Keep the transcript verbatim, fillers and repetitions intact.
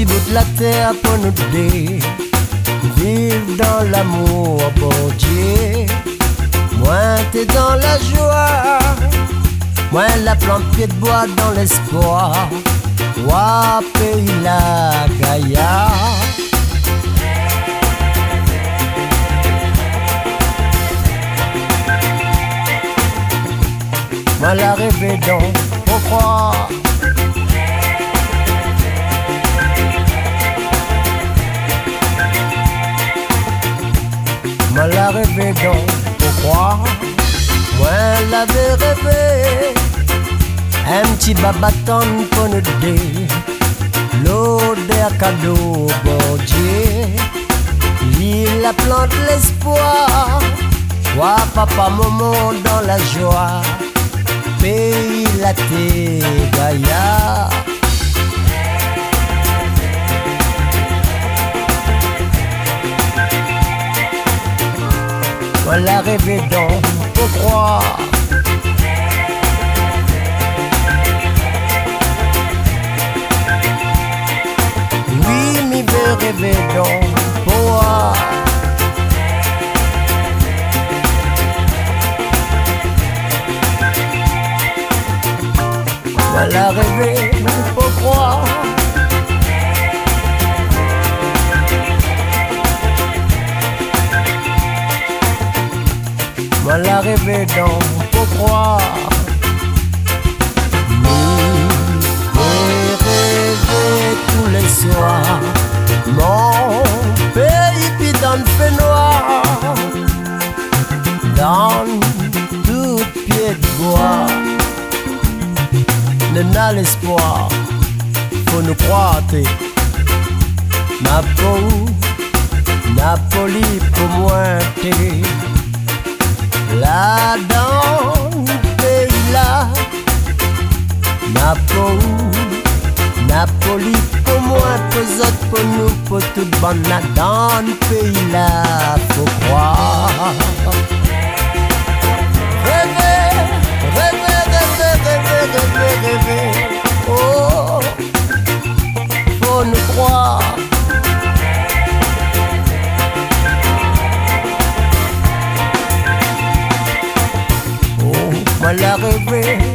petit bout de la terre pour nous deux, vivre dans l'amour, bon Dieu. Moi t'es dans la joie, moi la plante pied de bois dans l'espoir. Wa pays la Gaïa. Moi la rêver donc, pourquoi? Moi la rêver donc, pourquoi? Moi l'avais rêvé, un petit babaton pour nous deux, l'odeur cadeau, bon Dieu. Il la plante l'espoir, toi papa maman dans la joie, pays la thé Gaïa. Voilà rêver donc, pourquoi? Oui, m'y veux rêver donc, pourquoi? Voilà rêver, pourquoi? Voilà rêver donc, pourquoi? Nous rêver tous les soirs, mon pays puis dans le fait noir, dans tout pied de bois. N'a l'espoir, faut nous croire. Ma peau, Napoli pour moi t'es là dans le pays là. Ma peau, Napoli pour moi, pour autres, pour nous, pour toute bande là dans le pays là, faut croire. Rêver, rêver, rêver, rêver, rêver, rêver. Oh, faut nous croire. Oh, moi la rêver.